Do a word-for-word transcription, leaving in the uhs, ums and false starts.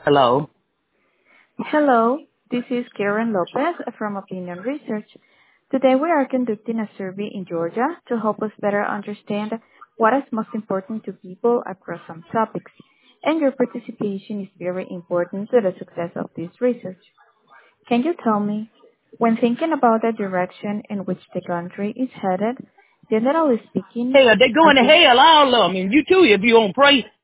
Hello. Hello, this is Karen Lopez from Opinion Research. Today we are conducting a survey in Georgia to help us better understand what is most important to people across some topics, and your participation is very important to the success of this research. Can you tell me, when thinking about the direction in which the country is headed, generally speaking, Hell, they are going to you hell, all of them. And you too, if you don't pray.